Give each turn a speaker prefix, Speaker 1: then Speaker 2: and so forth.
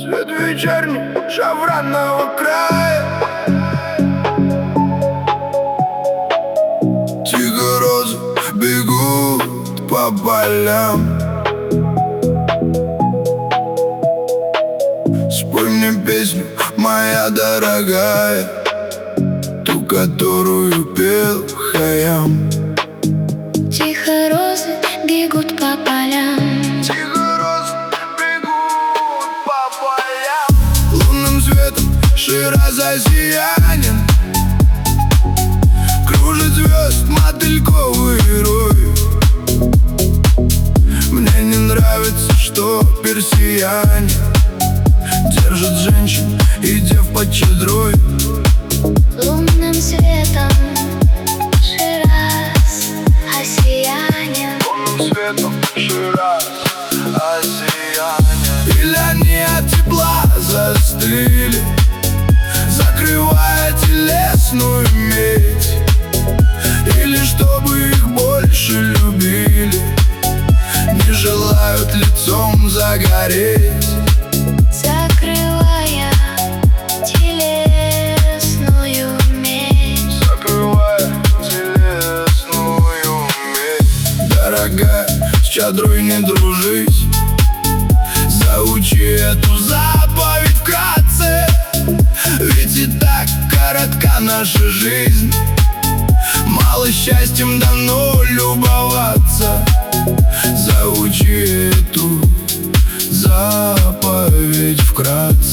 Speaker 1: Свет вечерний шафранного края. Тихо розы бегут по полям. Спой мне песню, моя дорогая, ту, которую пел Хайам.
Speaker 2: Тихо розы бегут по полям.
Speaker 1: Тихо розы бегут по полям. Лунным светом Шираз осиянен. Кружит звезд мотыльковый рой. Мне не нравится, что персияне держат женщин и дев под чадрой.
Speaker 2: Лунным светом Шираз осиянен.
Speaker 1: Лунным светом Шираз осиянен. Или они от тепла застыли, закрывая телесную медь, или чтобы их больше любили, не желают лицом загореть,
Speaker 2: Закрывая телесную медь.
Speaker 1: закрывая телесную медь. Дорогая, с чадрой не дружись, заучи эту заповедь вкратце, ведь и так коротка наша жизнь. Мало счастьем давно любоваться. Заучи эту заповедь вкратце.